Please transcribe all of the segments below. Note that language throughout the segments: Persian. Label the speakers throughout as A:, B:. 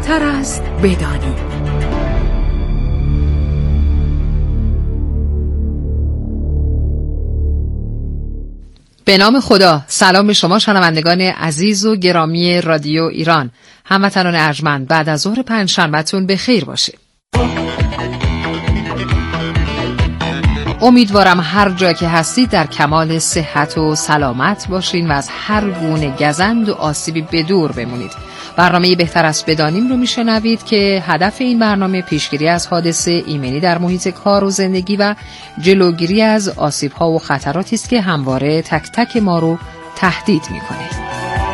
A: بهتر است بدانی. به نام خدا. سلام به شما شنوندگان عزیز و گرامی رادیو ایران. هموطنان ارجمند، بعد از ظهر پنجشنبه‌تون به خیر باشه. امیدوارم هر جا که هستید در کمال صحت و سلامت باشین و از هر گونه گزند و آسیبی به دور بمونید. برنامه بهتر است بدانیم رو میشنوید که هدف این برنامه پیشگیری از حادثه ایمنی در محیط کار و زندگی و جلوگیری از آسیب‌ها و خطراتی است که همواره تک تک ما رو تهدید می‌کنه.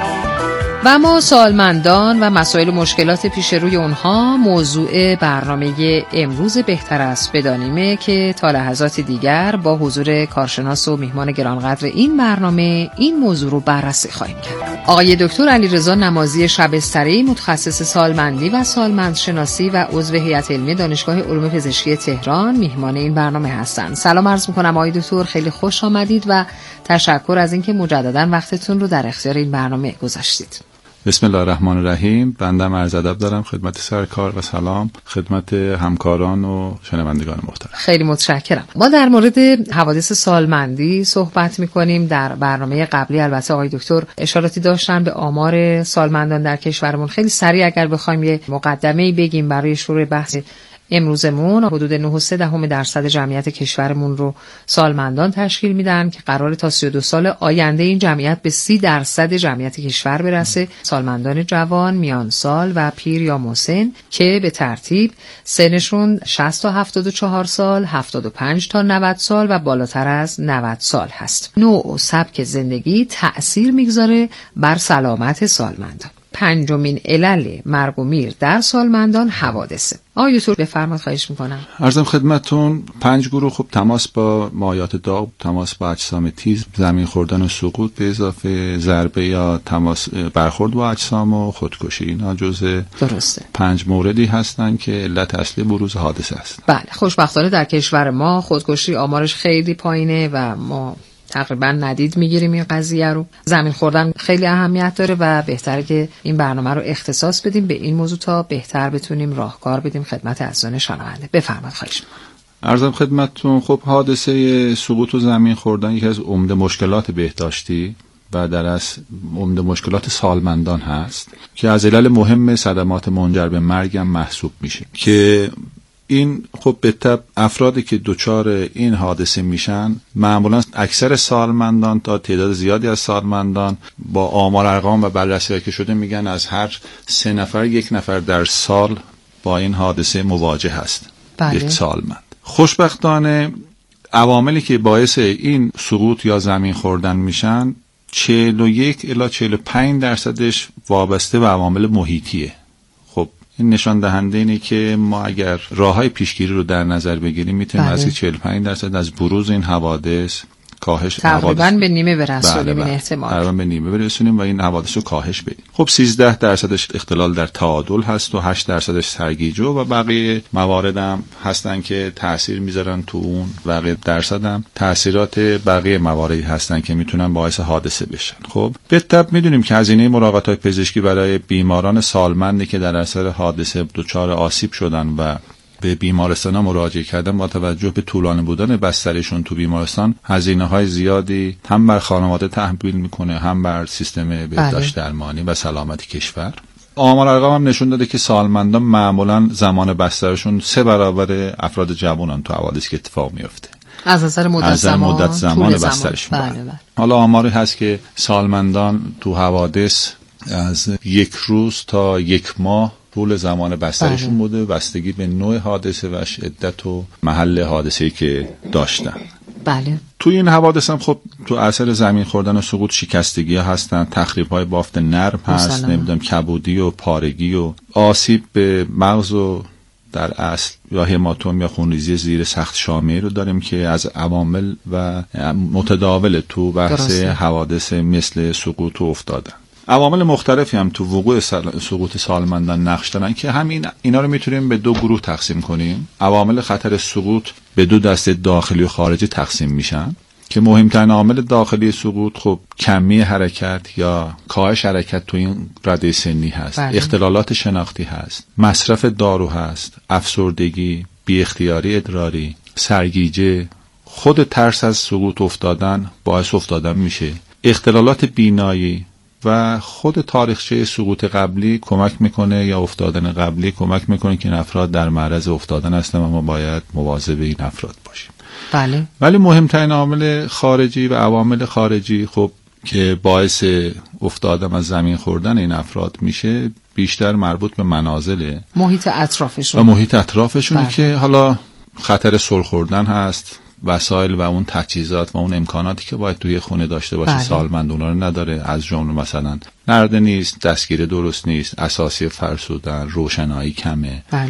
A: و ما سالمندان و مسائل و مشکلات پیش روی اونها موضوع برنامه امروز بهتر است بدانیمه که تا لحظات دیگر با حضور کارشناس و میهمان گرانقدر این برنامه این موضوع رو بررسی خواهیم کرد. آقای دکتر علیرضا نمازی شبستری، متخصص سالمندی و سالمندشناسی و عضو هیئت علمی دانشگاه علوم پزشکی تهران میهمان این برنامه هستند. سلام عرض می‌کنم آقای دکتر، خیلی خوش آمدید و تشکر از اینکه مجددا وقتتون رو در اختیار این برنامه گذاشتید.
B: بسم الله الرحمن الرحیم. بنده عرض ادب دارم خدمت سرکار و سلام خدمت همکاران و شنوندگان محترم.
A: خیلی متشکرم. ما در مورد حوادث سالمندی صحبت می‌کنیم. در برنامه قبلی البته آقای دکتر اشاراتی داشتن به آمار سالمندان در کشورمون. خیلی سریع اگر بخوایم یه مقدمه‌ای بگیم برای شروع بحث امروزمون، حدود 9.3% جمعیت کشورمون رو سالمندان تشکیل میدن که قراره تا 32 سال آینده این جمعیت به 30% جمعیت کشور برسه. سالمندان جوان، میان سال و پیر یا مسن که به ترتیب سنشون 60 تا 74 سال، 75 تا 90 سال و بالاتر از 90 سال هست. نوع و سبک زندگی تأثیر میگذاره بر سلامت سالمندان. پنجمین علل مرگ و میر در سالمندان حوادثه. آقای دکتر بفرمایید، خواهش میکنم.
B: عرضم خدمتتون 5 گروه. خب تماس با مایعات داغ، تماس با اجسام تیز، زمین خوردن و سقوط به اضافه ضربه یا تماس برخورد با اجسام و خودکشی، اینا جزء درسته 5 موردی هستن که علت اصلی بروز حادثه است.
A: بله، خوشبختانه در کشور ما خودکشی آمارش خیلی پایینه و ما تقریبا ندید میگیریم این قضیه رو. زمین خوردن خیلی اهمیت داره و بهتره که این برنامه رو اختصاص بدیم به این موضوع تا بهتر بتونیم راهکار بدیم خدمت عزیزان شنونده. بفرمایید، خواهش می‌کنم.
B: عرضم خدمتتون خب حادثه سقوط و زمین خوردن یکی از عمده مشکلات بهداشتی و در اصل عمده مشکلات سالمندان هست که از علل مهم صدمات منجر به مرگ هم محسوب میشه که این خب به طب افرادی که دچار این حادثه میشن معمولا اکثر سالمندان تا تعداد زیادی از سالمندان با آمار ارقام و بررسی که شده میگن از هر 3 نفر 1 نفر در سال با این حادثه مواجه هست.
A: بله.
B: یک سالمند. خوشبختانه عواملی که باعث این سقوط یا زمین خوردن میشن 41 الی 45% وابسته به عوامل محیطیه. این نشان دهنده اینه که ما اگر راههای پیشگیری رو در نظر بگیریم میتونیم از 45% از بروز این حوادث کاهش
A: تقریبا به نیمه برسونیم. این احتمال
B: تقریبا به نیمه برسونیم و این حوادث رو کاهش بدیم. خب 13% اختلال در تعادل هست و 8% سرگیجه و بقیه موارد هم هستن که تاثیر میذارن تو اون. بقیه درصد هم تاثیرات بقیه مواردی هستن که میتونن باعث حادثه بشن. خب به طب میدونیم که هزینه مراقبت‌های پزشکی برای بیماران سالمندی که در اثر حادثه دچار آسیب شدن و به بیمارستان مراجعه کردن با توجه به طولانی بودن بسترشون تو بیمارستان هزینه‌های زیادی هم بر خانواده تحمیل میکنه هم بر سیستم بهداشت درمانی و سلامتی کشور. آمار ارقام هم نشون داده که سالمندان معمولا زمان بسترشون 3 برابر افراد جوانان تو حوادثی که اتفاق میفته.
A: از نظر مدت زمان
B: بسترشون. بله. حالا آماری هست که سالمندان تو حوادث از 1 روز تا 1 ماه طول زمان بسترشون بوده، بستگی به نوع حادثه و شدت و محل حادثه‌ای که داشتن.
A: بله.
B: تو این حوادث هم خب تو اثر زمین خوردن و سقوط شکستگی ها هستن، تخریب‌های بافت نرم هست، نمیدونم کبودی و پارگی و آسیب به مغز و در اصل یا هماتوم یا خونریزی زیر سخت شامعی رو داریم که از عوامل و متداول تو بحث حوادث مثل سقوط و افتادن. عوامل مختلفی هم تو وقوع سقوط سالمندان نقش دارن که اینا رو میتونیم به 2 گروه تقسیم کنیم. عوامل خطر سقوط به 2 دسته داخلی و خارجی تقسیم میشن. که مهمترین عامل داخلی سقوط خب کمی حرکت یا کاهش حرکت تو این رده سنی هست.
A: بله.
B: اختلالات شناختی هست، مصرف دارو هست، افسردگی، بی اختیاری ادراری، سرگیجه، خود ترس از سقوط افتادن باعث افتادن میشه، اختلالات بینایی و خود تاریخچه سقوط قبلی کمک میکنه یا افتادن قبلی کمک میکنه که این افراد در معرض افتادن هستن و ما باید مواظب این افراد باشیم.
A: بله.
B: ولی مهمترین عامل خارجی و عوامل خارجی خب که باعث افتادن از زمین خوردن این افراد میشه بیشتر مربوط به منازل
A: محیط اطرافشون
B: و محیط اطرافشونه.
A: بله.
B: که حالا خطر سر خوردن هست، وسایل و اون تجهیزات و اون امکاناتی که باید توی خونه داشته باشه.
A: بله.
B: سالمند اونا رو نداره، از جمله مثلا نرده نیست، دستگیره درست نیست، اساسی فرسودن، روشنایی کمه.
A: بله.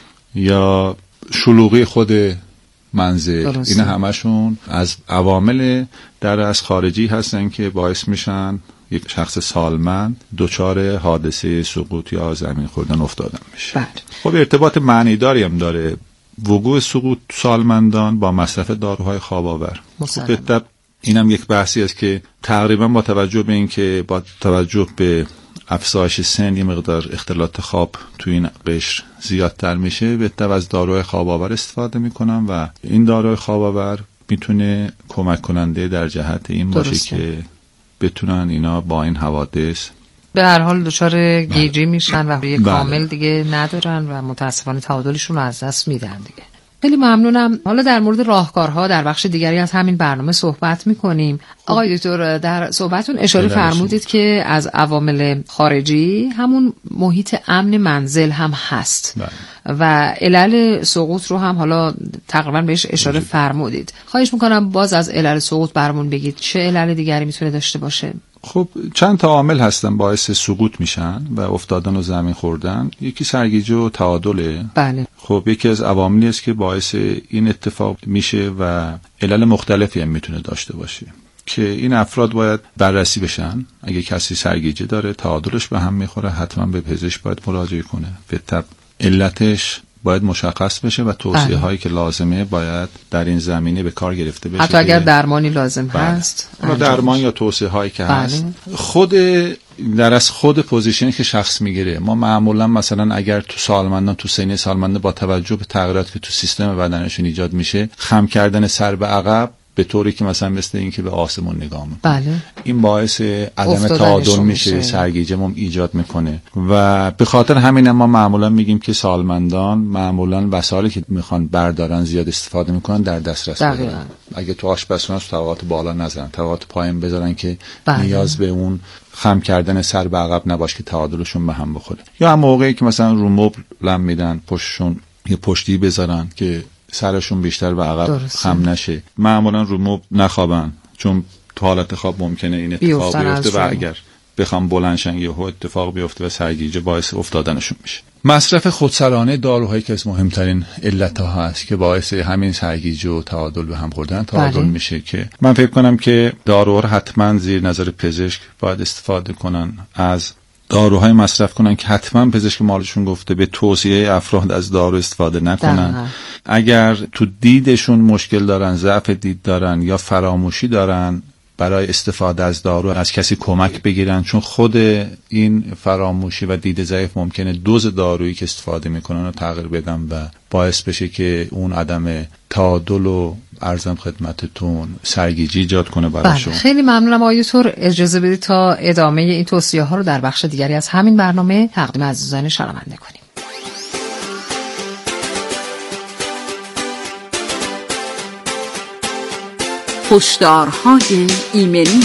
B: یا شلوغی خود منزل.
A: درسته.
B: این همشون از عوامل در از خارجی هستن که باعث میشن یک شخص سالمند دچار حادثه سقوط یا زمین خوردن افتادن بشه.
A: بله.
B: خب ارتباط معنیداری هم داره وقوع سقوط سالمندان با مصرف داروهای خواب آور. خب اینم یک بحثی است که تقریبا با توجه به این که با توجه به افزایش سن یه مقدار اختلالات خواب تو این قشر زیادتر میشه، بهتر از داروهای خواب آور استفاده میکنم و این داروهای خواب آور میتونه کمک کننده در جهت این باشه که بتونن اینا با این حوادث
A: به هر حال دچار گیجی میشن و روی
B: بله.
A: کامل دیگه ندارن و متاسفانه تعادلشون رو از دست میدن دیگه. خیلی ممنونم. حالا در مورد راهکارها در بخش دیگری از همین برنامه صحبت میکنیم. آقای دکتر در صحبتون اشاره فرمودید که از عوامل خارجی همون محیط امن منزل هم هست و علل سقوط رو هم حالا تقریبا بهش اشاره فرمودید. خواهش میکنم باز از علل سقوط برامون بگید چه علل دیگری میتونه داشته باشه؟
B: خب چند تا عامل هستن باعث سقوط میشن و افتادن و زمین خوردن. یکی سرگیجه و تعادله.
A: بله.
B: خب یکی از عواملی است که باعث این اتفاق میشه و علل مختلفی هم میتونه داشته باشه که این افراد باید بررسی بشن. اگه کسی سرگیجه داره، تعادلش به هم میخوره، حتما به پزشک باید مراجعه کنه. به طب علتش باید مشخص بشه و توصیه هایی که لازمه باید در این زمینه به کار گرفته بشه.
A: حتی اگر درمانی لازم هست،
B: درمان یا توصیه هایی که هست، خود پوزیشنی که شخص میگیره. ما معمولا مثلا اگر تو سالمندان، تو سن سالمنده با توجه به تغییراتی که تو سیستم بدنشون ایجاد میشه، خم کردن سر به عقب به طوری که مثلا مثل این که به آسمون نگاه میکنه،
A: بله.
B: این باعث عدم تعادل میشه، سرگیجه هم ایجاد میکنه و به خاطر همین ما معمولا میگیم که سالمندان معمولا وسایلی که میخوان بردارن زیاد استفاده میکنن در دسترس بذارن. اگه تو آشپزخونه تو طبقات بالا نذارن، طبقات پایین بذارن که بله. نیاز به اون خم کردن سر به عقب نباشه که تعادلشون به هم بخوره. یا هم موقعی که مثلا رو مبل لم میدن پشتشون یه پشتی بذارن که سرشون بیشتر به عقب خم نشه. معمولا رو مبل نخوابن چون تو حالت خواب ممکنه این اتفاق بیفته و اگر بخوام بلندشن یهو اتفاق بیفته و سرگیجه باعث افتادنشون میشه. مصرف خودسرانه داروهایی که از مهمترین علت‌ها هست که باعث همین سرگیجه و تعادل به هم خوردن تعادل میشه که من فکر کنم که داروها رو حتما زیر نظر پزشک باید استفاده کنن، از داروهای مصرف کنن که حتما پزشک مالشون گفته به توصیه افراد از دارو استفاده نکنن. اگر تو دیدشون مشکل دارن، ضعف دید دارن یا فراموشی دارن، برای استفاده از دارو از کسی کمک بگیرن، چون خود این فراموشی و دید ضعیف ممکنه دوز دارویی که استفاده میکنن رو تغییر بدن و باعث بشه که اون عدم تعادل و ارزم خدمتتون سرگیجی ایجاد کنه براشون.
A: خیلی ممنونم آقای دکتر. اجازه بدید تا ادامه این توصیه ها رو در بخش دیگری از همین برنامه تقدیم عزیزان شنونده کنیم.
C: هشدارهای ایمنی.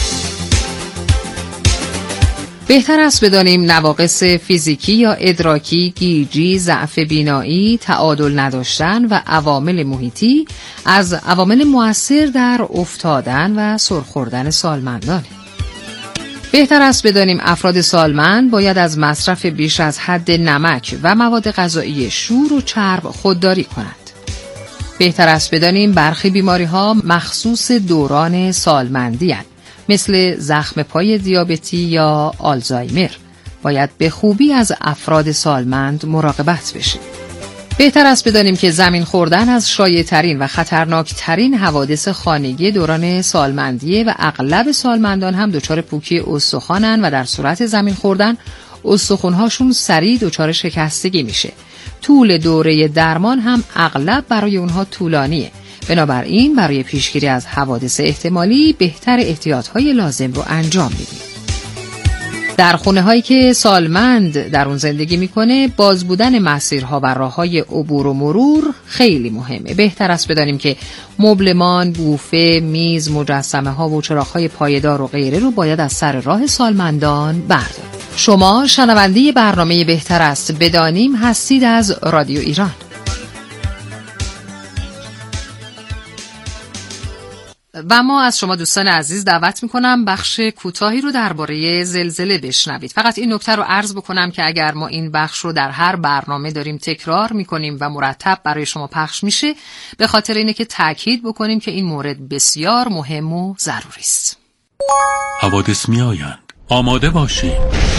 A: بهتر است بدانیم نواقص فیزیکی یا ادراکی، گیجی، ضعف بینایی، تعادل نداشتن و عوامل محیطی از عوامل مؤثر در افتادن و سرخوردن سالمندانه. بهتر است بدانیم افراد سالمند باید از مصرف بیش از حد نمک و مواد غذایی شور و چرب خودداری کنند. بهتر است بدانیم برخی بیماری‌ها مخصوص دوران سالمندی هستند، مثل زخم پای دیابتی یا آلزایمر. باید به خوبی از افراد سالمند مراقبت بشه. بهتر است بدانیم که زمین خوردن از شایع‌ترین و خطرناکترین حوادث خانگی دوران سالمندیه و اغلب سالمندان هم دچار پوکی استخوانن و در صورت زمین خوردن استخوان‌هاشون سریع دچار شکستگی میشه. طول دوره درمان هم اغلب برای اونها طولانیه. بنابراین برای پیشگیری از حوادث احتمالی بهتر احتیاط‌های لازم رو انجام بدیم. در خونه‌هایی که سالمند در اون زندگی میکنه باز بودن مسیرها و راه‌های عبور و مرور خیلی مهمه. بهتر است بدانیم که مبلمان، بوفه، میز، مجسمه‌ها و چراغ‌های پایدار و غیره رو باید از سر راه سالمندان برداریم. شما شنونده برنامه بهتر است بدانیم هستید از رادیو ایران. و ما از شما دوستان عزیز دعوت میکنم بخش کوتاهی رو درباره زلزله بشنوید. فقط این نکته رو عرض بکنم که اگر ما این بخش رو در هر برنامه داریم تکرار میکنیم و مرتب برای شما پخش میشه، به خاطر اینه که تأکید بکنیم که این مورد بسیار مهم و ضروری است.
C: حوادث میآیند، آماده باشید.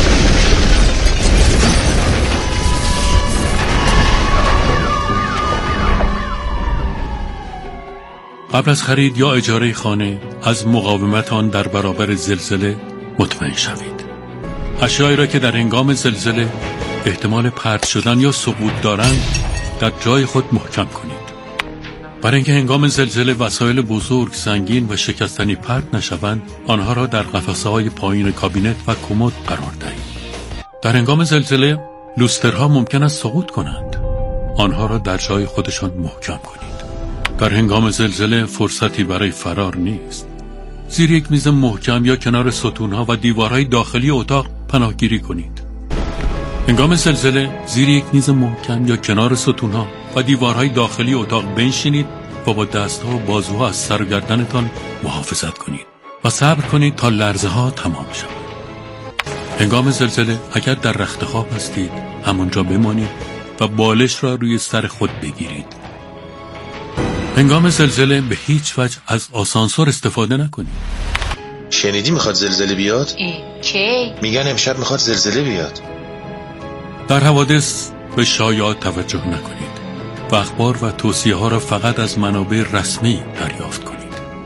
C: قبل از خرید یا اجاره خانه از مقاومت آن در برابر زلزله مطمئن شوید. اشیایی را که در هنگام زلزله احتمال پرت شدن یا سقوط دارند در جای خود محکم کنید. برای اینکه هنگام زلزله وسایل بزرگ، سنگین و شکستنی پرت نشوند، آنها را در قفسه‌های پایین کابینت و کمد قرار دهید. در هنگام زلزله لوسترها ممکن است سقوط کنند. آنها را در جای خودشان محکم کنید. در هنگام زلزله فرصتی برای فرار نیست. زیر یک میز محکم یا کنار ستونها و دیوارهای داخلی اتاق پناهگیری کنید. هنگام زلزله زیر یک میز محکم یا کنار ستونها و دیوارهای داخلی اتاق بنشینید و با دستها و بازوها از سر و گردنتان محافظت کنید و صبر کنید تا لرزه ها تمام شود. هنگام زلزله اگر در رخت خواب هستید همانجا بمانید و بالش را روی سر خود بگیرید. هنگام زلزله به هیچ وجه از آسانسور استفاده نکنید.
D: شنیدی میخواد زلزله بیاد؟
E: کی؟
D: میگن امشب میخواد زلزله بیاد.
C: در حوادث به شایعات توجه نکنید و اخبار و توصیه ها را فقط از منابع رسمی دریافت کنید.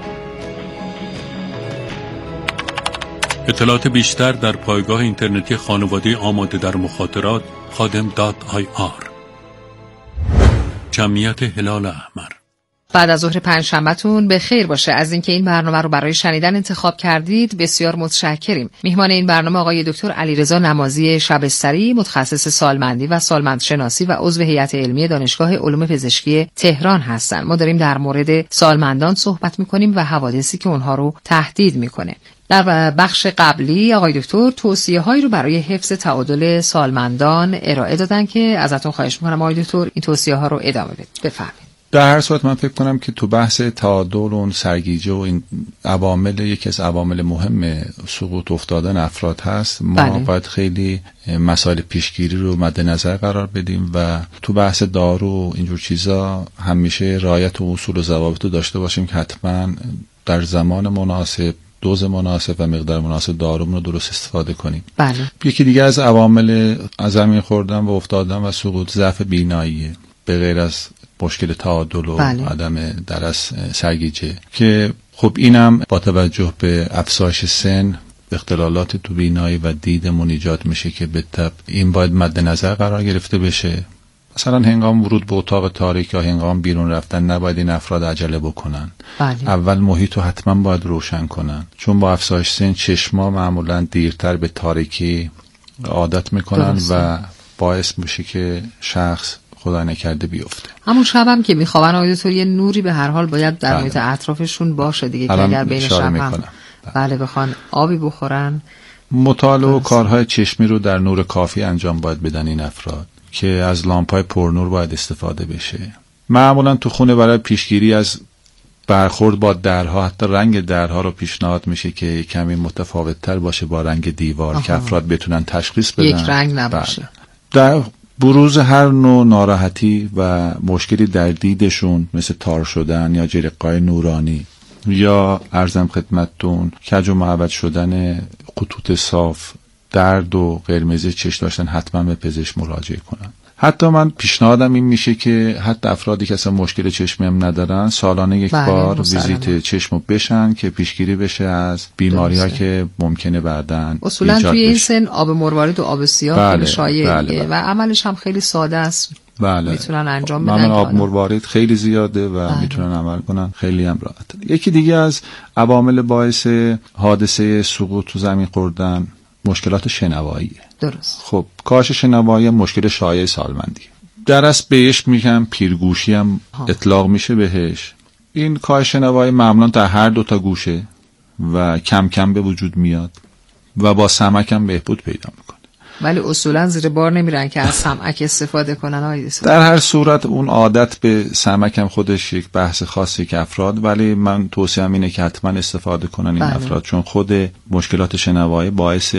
C: اطلاعات بیشتر در پایگاه اینترنتی خانواده آماده در مخاطرات خادم.ir. جمعیت هلال احمر.
A: بعد از ظهر پنجشنبه‌تون به خیر باشه. از اینکه این برنامه رو برای شنیدن انتخاب کردید بسیار متشکریم. میهمان این برنامه آقای دکتر علیرضا نمازی شبستری، متخصص سالمندی و سالمندشناسی و عضو هیئت علمی دانشگاه علوم پزشکی تهران هستند. ما داریم در مورد سالمندان صحبت می‌کنیم و حوادثی که اونها رو تهدید می‌کنه. در بخش قبلی آقای دکتر توصیه‌هایی رو برای حفظ تعادل سالمندان ارائه دادن که ازتون خواهش می‌کنم آقای دکتر این توصیه‌ها رو ادامه بدید. بفرمایید.
B: در هر صورت من فکر کنم که تو بحث تعادل و اون سرگیجه و این عوامل یکی از عوامل مهم سقوط افتادن افراد هست. ما باید خیلی مسائل پیشگیری رو مد نظر قرار بدیم و تو بحث دارو و اینجور چیزا همیشه رعایت و اصول و ضوابط رو داشته باشیم که حتما در زمان مناسب، دوز مناسب و مقدار مناسب دارومون رو درست استفاده کنیم.
A: بله.
B: یکی دیگه از عوامل از زمین خوردن و افتادن و سقوط ضعف بیناییه، به غیر از مشکل تعادل و عدم درس سرگیجه که خب اینم با توجه به افزایش سن اختلالات تو بینایی و دیدمون ایجاد میشه که به تبع این باید مد نظر قرار گرفته بشه. مثلا هنگام ورود به اتاق تاریک یا هنگام بیرون رفتن نباید این افراد عجله بکنن. اول محیط رو حتما باید روشن کنن، چون با افزایش سن چشما معمولا دیرتر به تاریکی عادت میکنن و باعث میشه که شخص خدا نکرده بیفته.
A: همون شبم که میخوابن آقای دکتر یه نوری به هر حال باید در محیط اطرافشون باشه دیگه که اگر بین شب هم بله بخوان آبی بخورن.
B: مطالعه و کارهای چشمی رو در نور کافی انجام باید بدن این افراد که از لامپای پرنور باید استفاده بشه. معمولا تو خونه برای پیشگیری از برخورد با درها حتی رنگ درها رو پیشنهاد میشه که کمی متفاوت‌تر باشه با رنگ دیوار که افراد بتونن تشخیص بدن
A: یک رنگ نباشه.
B: در بروز هر نوع ناراحتی و مشکلی در دیدشون مثل تار شدن یا جرقه‌های نورانی یا عرضم خدمتتون کج و معوج شدن خطوط صاف، درد و قرمزی چشم داشتن حتما به پزشک مراجعه کنن. حتی من پیشنهادم این میشه که حتی افرادی که اصلا مشکل چشمی هم ندارن سالانه یک بار ویزیت چشمو بشن که پیشگیری بشه از بیماری‌ها که ممکنه بعداً
A: اصولا توی این سن آب مروارید و آب سیاه خیلی شایعه و عملش هم خیلی ساده است. میتونن انجام بدن.
B: آب مروارید خیلی زیاده و میتونن عمل کنن، خیلی هم راحت. یکی دیگه از عوامل باعث حادثه سقوط تو زمین خوردن مشکلات شنواییه.
A: درست.
B: خب کاهش شنوایی مشکل شایع سالمندی. در اصل بهش میگن پیرگوشی هم اطلاق میشه بهش. این کاهش شنوایی معمولا در هر دو تا گوشه و کم کم به وجود میاد و با سمک هم بهبود پیدا میکنه.
A: ولی اصولا زیر بار نمیرن که از سمک استفاده کنن.
B: در هر صورت اون عادت به سمک هم خودش یک بحث خاصی که افراد، ولی من توصیه‌ام اینه که حتما استفاده کنن این افراد، چون خود مشکلات شنوایی باعث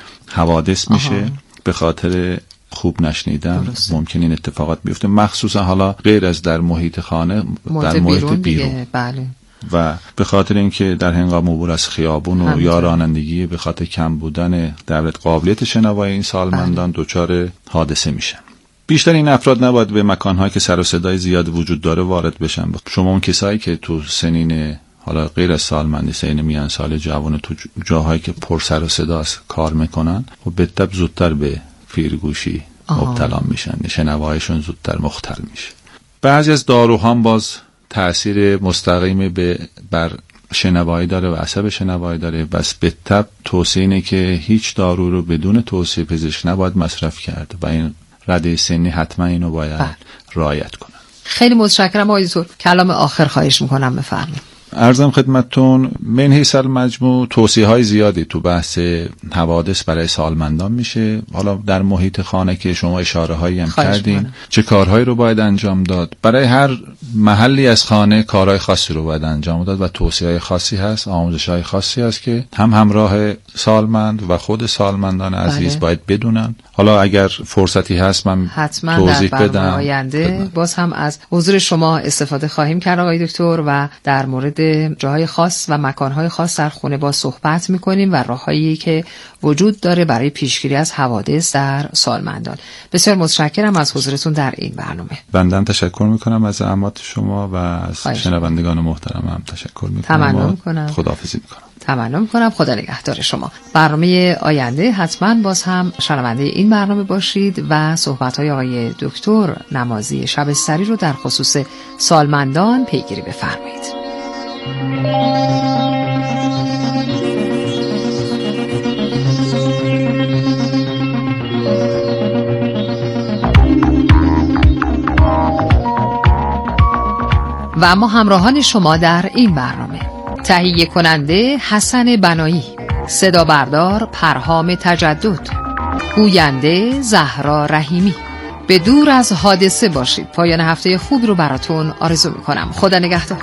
B: حوادث میشه. به خاطر خوب نشنیدن ممکن این اتفاقات بیفته، مخصوصا حالا غیر از در محیط خانه، در محیط بیرون.
A: بله.
B: و به خاطر اینکه در هنگام عبور از خیابون و یا رانندگی به خاطر کم بودن در قابلیت شنوایی این سالمندان دچار حادثه میشن. بیشتر این افراد نباید به مکان‌هایی که سر و صدای زیاد وجود داره وارد بشن. شما اون کسایی که تو سنین حالا غیر از سالمندی، سن میان سال، جوان، تو جاهایی که پر سر و صداست کار میکنن و به تبع زودتر به پیرگوشی مبتلا میشن، شنواییشون زودتر مختل میشه. بعضی از داروها باز تأثیر مستقیم بر شنوایی داره و عصب شنوایی داره، بس به تبع توصیه اینه که هیچ دارو رو بدون توصیه پزشک نباید مصرف کرد و این رده سنی حتما اینو باید رعایت کنن.
A: خیلی متشکرم آقای دکتر. کلام آخر خواهش میکنم بفرمایید.
B: عرضم خدمتتون من حیث المجموع توصیه‌های زیادی تو بحث حوادث برای سالمندان میشه. حالا در محیط خانه که شما اشاره‌هایی هم کردین، چه کارهایی رو باید انجام داد. برای هر محلی از خانه کارهای خاصی رو باید انجام داد و توصیه‌های خاصی هست، آموزش‌های خاصی هست که هم همراه سالمند و خود سالمندان عزیز باید بدونن. حالا اگر فرصتی هست من توضیح بدم.
A: آینده باز هم از حضور شما استفاده خواهیم کرد آقای دکتر و در مورد جاهای خاص و مکانهای خاص در خونه با صحبت میکنیم و راههایی که وجود داره برای پیشگیری از حوادث در سالمندان. بسیار متشکرم از حضورتون در این برنامه.
B: بنده تشکر میکنم از زحمات شما و از شنوندگان محترمم تشکر میکنم. خداحافظی میکنم.
A: تمنام کنم. خدا نگهدار شما. برنامه آینده حتما باز هم شنونده این برنامه باشید و صحبت‌های آقای دکتر نمازی شبستری رو در خصوص سالمندان پیگیری بفرمایید. و اما همراهان شما در این برنامه: تهیه کننده حسن بنایی، صدا بردار پرهام تجدد، گوینده زهرا رحیمی. به دور از حادثه باشید. پایان هفته خوبی رو براتون آرزو میکنم. خدا نگهدار.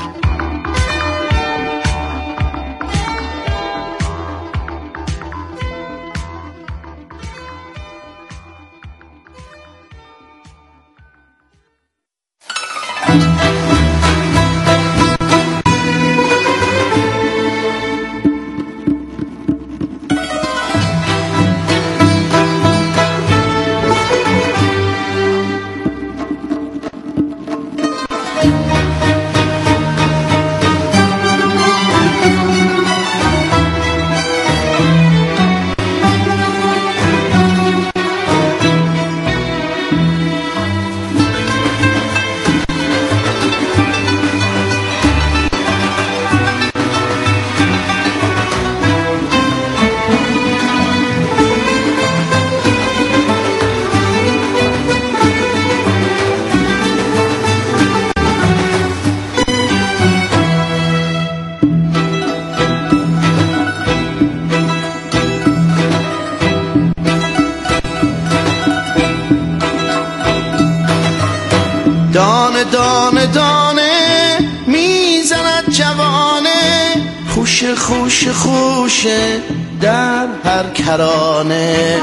E: دانه دانه دانه میزند جوانه، خوشه خوشه خوشه در هر کرانه.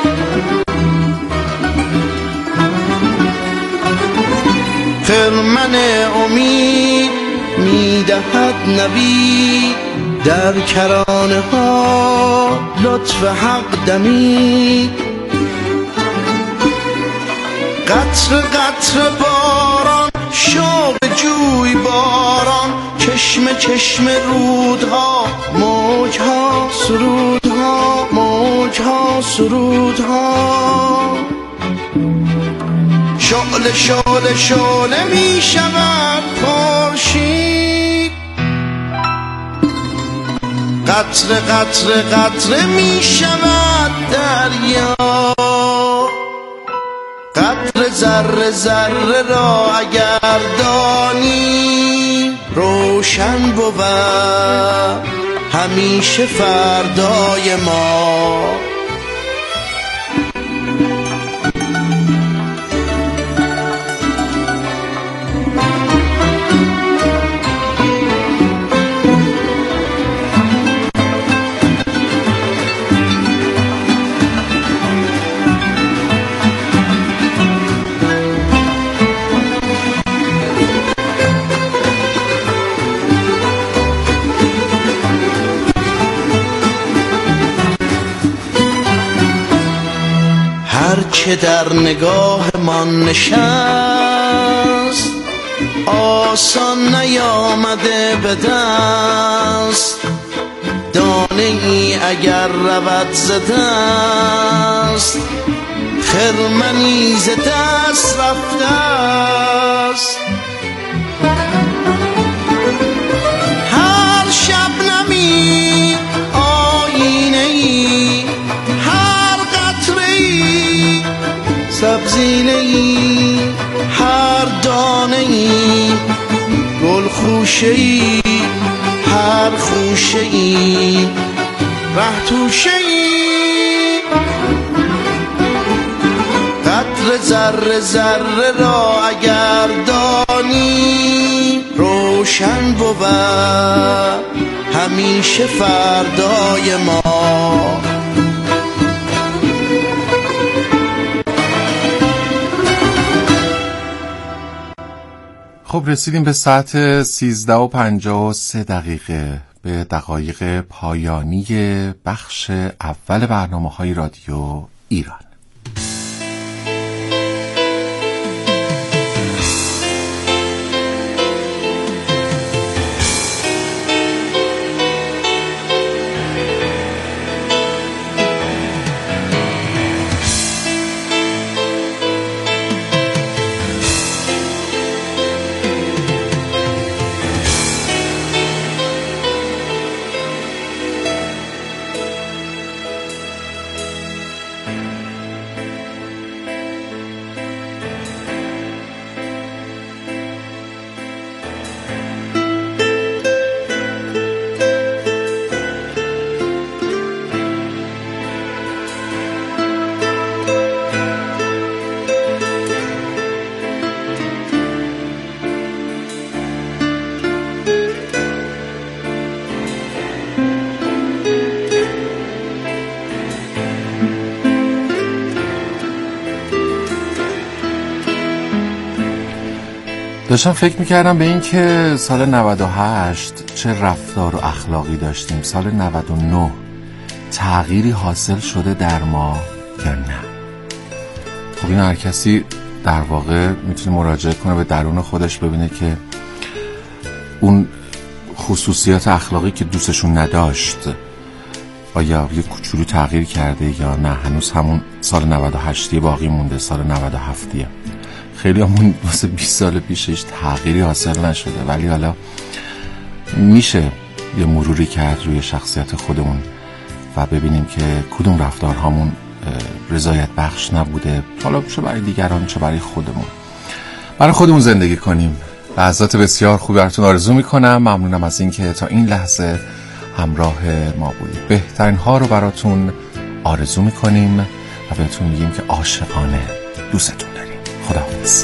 E: خرمن امید میدهد نوید، در کرانه ها لطف حق دمید. قطر قطر باران شو به جوی باران، چشم چشم رودها، موجها سرودها، موجها سرودها. شعله شعله شعله می شود خورشید، قطره قطره قطره می شود دریا. قطره ذره ذره را اگر دانی، روشن بود همیشه فردای ما. هرچه در نگاه من نشست، آسان نیامده به دست. دانه ای اگر رود ز دست، خرمنی ز دست رفته است. هر شبنمی آینه ای، هر قطره ای سبزینه ای، هر دانه ای گل خوشه ای، هر خوشه ای ره توشه ای. قطر ذره ذره را اگر دانی، روشن بود همیشه فردای ما.
F: خب رسیدیم به ساعت 13:53 به دقایق پایانی بخش اول برنامه‌های رادیو ایران. داشتم فکر میکردم به این که سال 98 چه رفتار و اخلاقی داشتیم. سال 99 تغییری حاصل شده در ما یا نه؟ خب این هر کسی در واقع میتونه مراجعه کنه به درون خودش، ببینه که اون خصوصیات اخلاقی که دوستشون نداشت آیا یه کوچولو تغییر کرده یا نه هنوز همون سال 98 باقی مونده، سال 97. خیلی همون واسه 20 سال پیشش تغییری حاصل نشده، ولی حالا میشه یه مروری کرد روی شخصیت خودمون و ببینیم که کدوم رفتارهامون رضایت بخش نبوده، حالا چه برای دیگران چه برای خودمون. برای خودمون زندگی کنیم. لحظات بسیار خوبی براتون آرزو میکنم. ممنونم از این که تا این لحظه همراه ما بودید. بهترین ها رو براتون آرزو میکنیم و بهتون میگیم که عاشقانه دوستتون داریم. خداحافظ.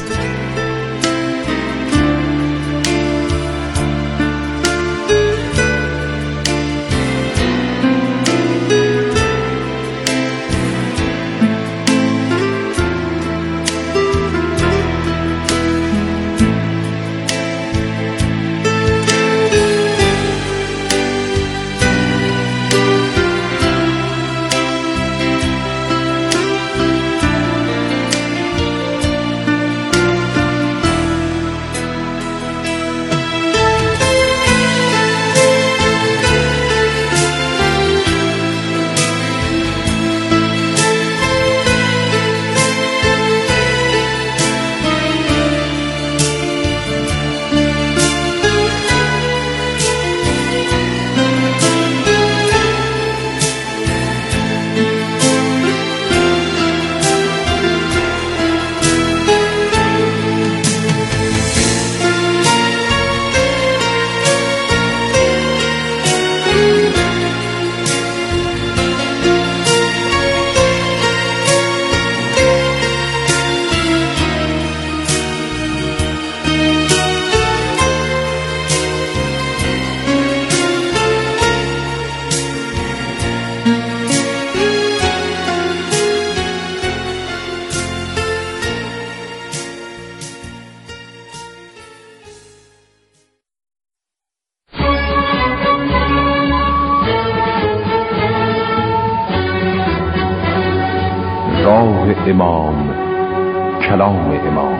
F: امام کلام امام.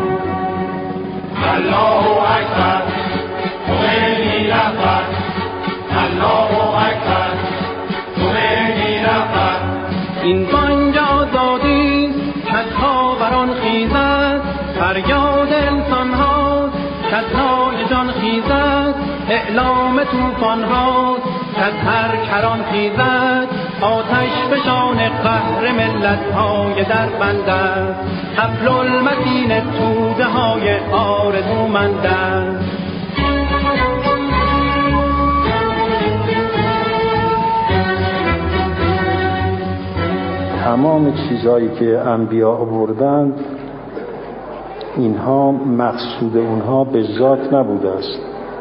G: الله اکبر خمینی رهبر، الله اکبر خمینی رهبر. این بانگ آزادی کز خاوران خیزد، فریاد انسان ها کز نای جان خیزد، اعلام طوفان ها کز هر کران خیزد، آتش فشان قهر ملت های در بند است، حبل المتین توده های آرزومند است.
H: تمام چیزهایی که انبیا آوردند اینها مقصود اونها به ذات نبوده است.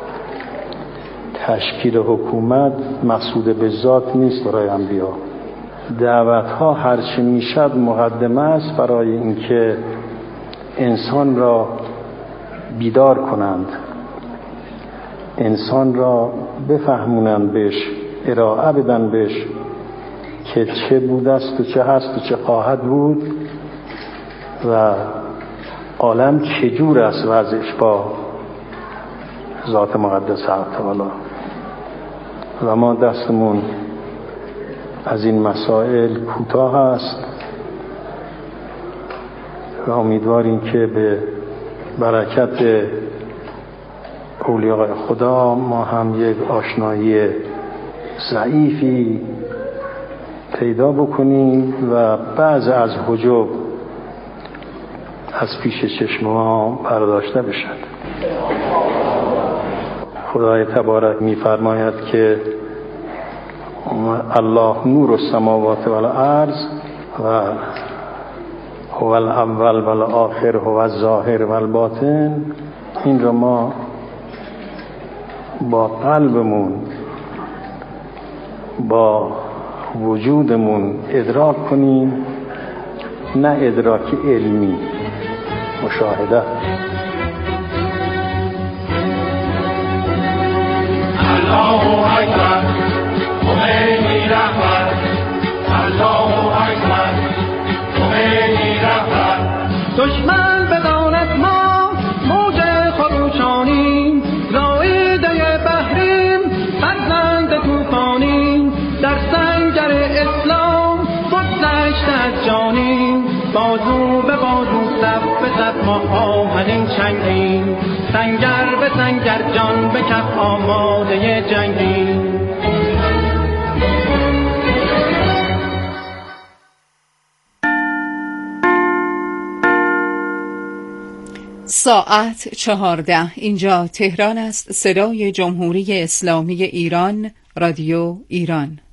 H: تشکیل حکومت مقصود به ذات نیست برای انبیا. دعوتها هرچی میشد مقدمه است برای اینکه انسان را بیدار کنند، انسان را بفهمونند، بهش ارائه بدن بهش که چه بوده است و چه هست و چه خواهد بود و عالم چجور است وضعش با ذات مقدس حق تعالی. و ما دستمون از این مسائل کوتاه است و امیدواریم که به برکت اولیاء خدا ما هم یک آشنایی ضعیفی پیدا بکنیم و بعض از حجب از پیش چشم ما برداشته بشد. خدای تبارک می‌فرماید که الله نور السماوات والارض و هو الاول والآخر هو الظاهر والباطن. این را ما با قلبمون با وجودمون ادراک کنیم، نه ادراک علمی، مشاهده.
G: الله اکبر خمینی رهبر، الله اکبر خمینی رهبر. دشمن بداند ما موج خروشانیم، رائده بحریم فرزند طوفانیم، در سنگر اسلام بگذشته از جانیم، بازو به بازو صف به صف ما آهنین چنگیم، سنگر به سنگر جان به کف آماده جنگیم.
I: ساعت 14. اینجا تهران است. صدای جمهوری اسلامی ایران، رادیو ایران.